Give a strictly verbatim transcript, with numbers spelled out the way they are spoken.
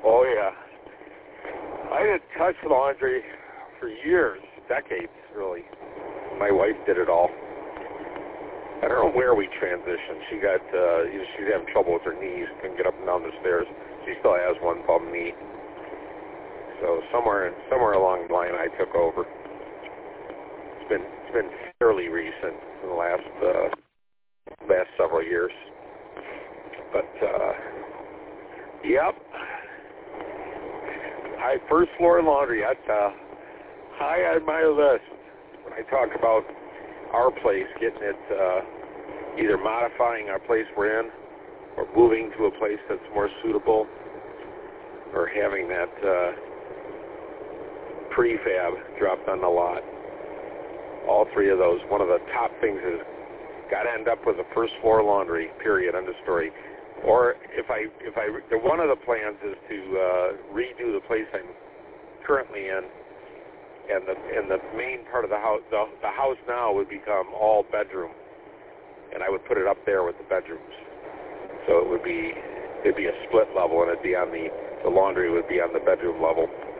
Oh, yeah. I didn't touch laundry for years, decades, really. My wife did it all. I don't know where we transitioned. She got, uh, she was having trouble with her knees, couldn't get up and down the stairs. She still has one bum knee. So somewhere, somewhere along the line, I took over. It's been, it's been fairly recent in the last, uh, last several years. But, uh, yep. I first floor laundry. That's uh, high on my list when I talk about our place, getting it, uh, either modifying our place we're in or moving to a place that's more suitable or having that uh, prefab dropped on the lot. All three of those. One of the top things is got to end up with a first floor laundry, period, end of story. Or if I, if I, the, one of the plans is to uh, redo the place I'm currently in, and the and the main part of the house, the, the house now would become all bedroom, and I would put it up there with the bedrooms. So it would be, it'd be a split level, and it'd be on the, the laundry would be on the bedroom level.